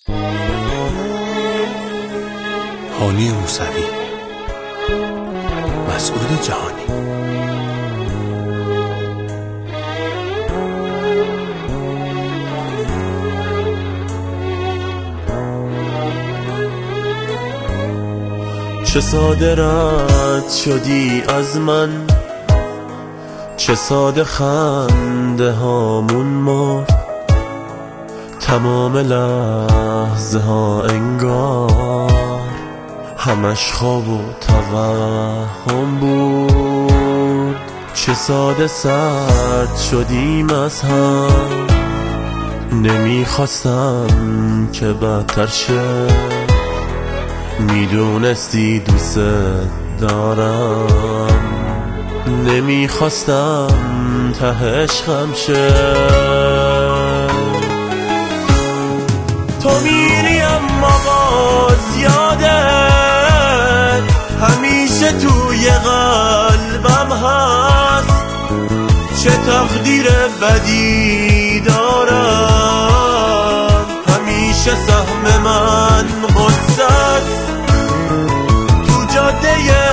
هانی موسوی، مسعود جهانی. چه ساده رد شدی از من، چه ساده خنده هامون مرد، تمام لحظه ها انگار همش خواب و توهم بود. چه ساده سرد شدیم از هم، نمیخواستم که بدتر شه، میدونستی دوست دارم، نمیخواستم تهش غم شه. تو میری اما باز یادت همیشه توی قلبم هست. چه تقدیر بدی دارم، همیشه سهم من غصه است. تو جاده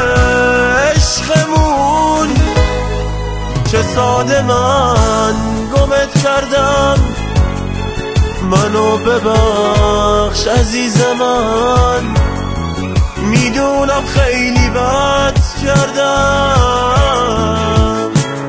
عشقمون چه ساده من گمت کردم، منو ببخش عزیز من، میدونم خیلی بد کردم.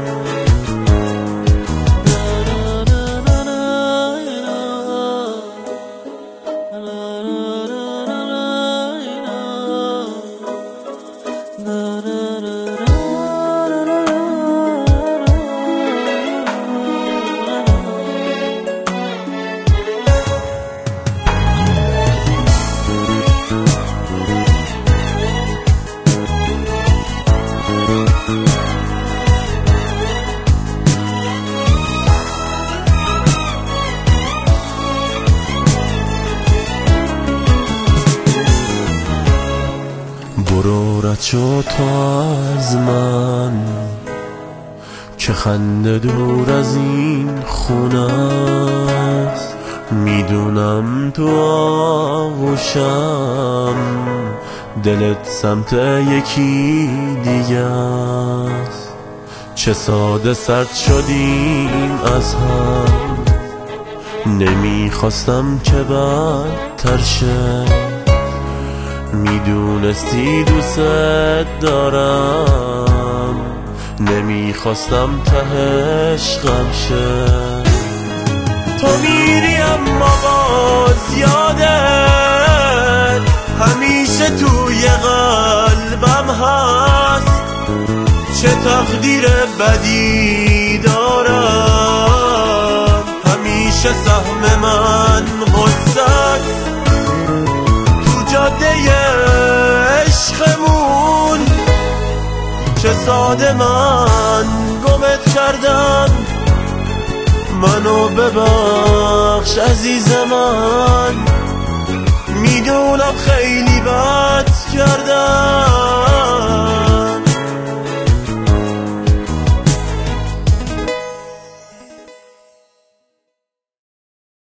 برو رد شو تو از من، که خنده دور از این خونه است. میدونم تو آغوشم، دلت سمت یکی دیگه است. چه ساده سرد شدیم از هم، نمیخواستم که بدتر شه، میدونستی دوست دارم، نمیخواستم تهش غم شه. تو میری اما باز یادت همیشه توی قلبم هست. چه تقدیر بدی دارم، همیشه سهم من غصه است. تو جاده عشقمون چه ساده من گمت کردم، منو ببخش عزیز من، میدونم خیلی بد کردم.